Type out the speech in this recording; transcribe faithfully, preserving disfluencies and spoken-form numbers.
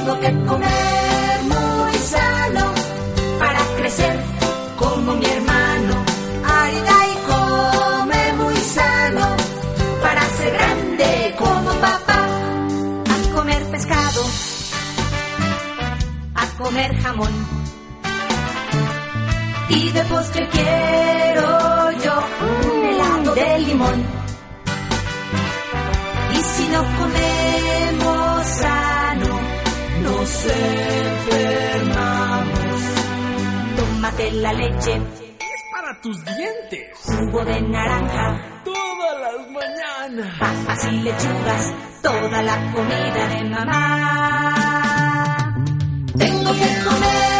Tengo que comer muy sano para crecer como mi hermano. Ay, ay, come muy sano para ser grande como papá. A comer pescado, a comer jamón, y de postre quiero yo un helado de limón. Y si no comemos sano, nos enfermamos. Tómate la leche, es para tus dientes. Jugo de naranja, todas las mañanas. Papas y lechugas, toda la comida de mamá. Tengo que comer